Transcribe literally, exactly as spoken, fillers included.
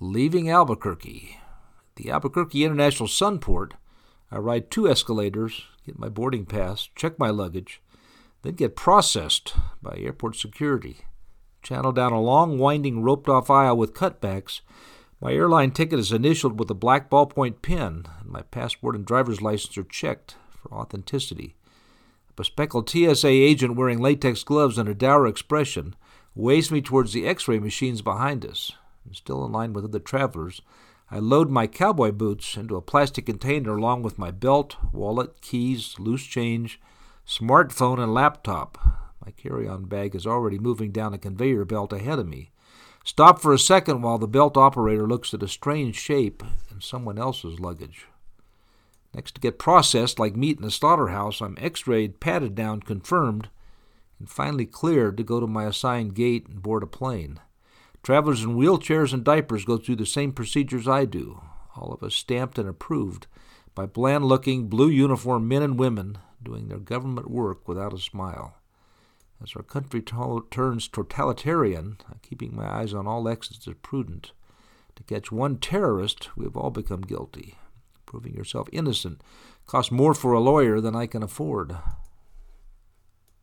leaving Albuquerque. At the Albuquerque International Sunport, I ride two escalators, get my boarding pass, check my luggage, then get processed by airport security. Channel down a long, winding, roped-off aisle with cutbacks. My airline ticket is initialed with a black ballpoint pen, and my passport and driver's license are checked for authenticity. A bespectacled T S A agent wearing latex gloves and a dour expression waves me towards the x-ray machines behind us. And still in line with other travelers, I load my cowboy boots into a plastic container along with my belt, wallet, keys, loose change, smartphone, and laptop. My carry-on bag is already moving down a conveyor belt ahead of me. Stop for a second while the belt operator looks at a strange shape in someone else's luggage. Next to get processed like meat in a slaughterhouse, I'm x-rayed, patted down, confirmed, and finally cleared to go to my assigned gate and board a plane. Travelers in wheelchairs and diapers go through the same procedures I do, all of us stamped and approved by bland-looking, blue-uniformed men and women doing their government work without a smile. As our country to- turns totalitarian, keeping my eyes on all exits is prudent. To catch one terrorist, we have all become guilty. Proving yourself innocent costs more for a lawyer than I can afford.